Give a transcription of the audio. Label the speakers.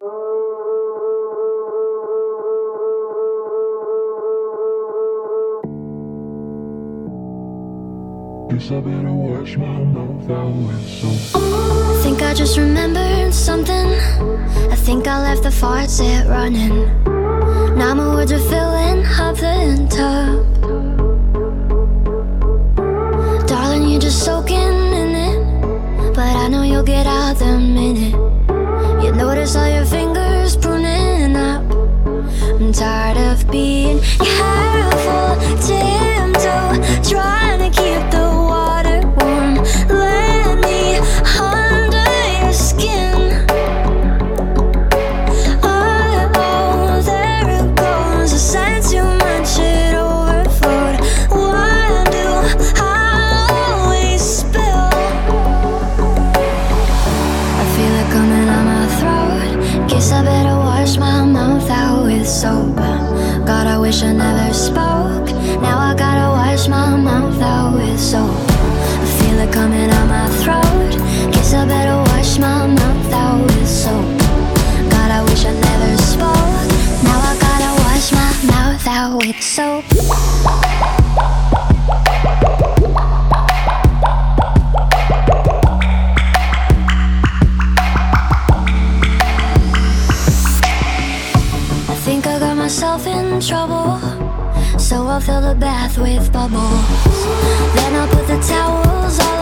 Speaker 1: Guess I better wash my mouth out with soap.
Speaker 2: I think I just remembered something. I think I left the faucet running. Now my words are filling up the tub. Darling, you're just soaking in it, but I know you'll get out the minute you notice all your fingers pruning up. I'm tired of being careful, tiptoe, trying to keep the water warm. Let me under your skin. Oh, there it goes. I said too much, it overflowed. Why do I always spill? I feel it coming out my throat. Guess I better wash my mouth out with soap. God, I wish I never spoke. Now I gotta wash my mouth out with soap. I feel it coming out my throat. Guess I better wash my mouth out with soap. God, I wish I never spoke. Now I gotta wash my mouth out with soap. I think I got myself in trouble, so I'll fill the bath with bubbles. Then I'll put the towels all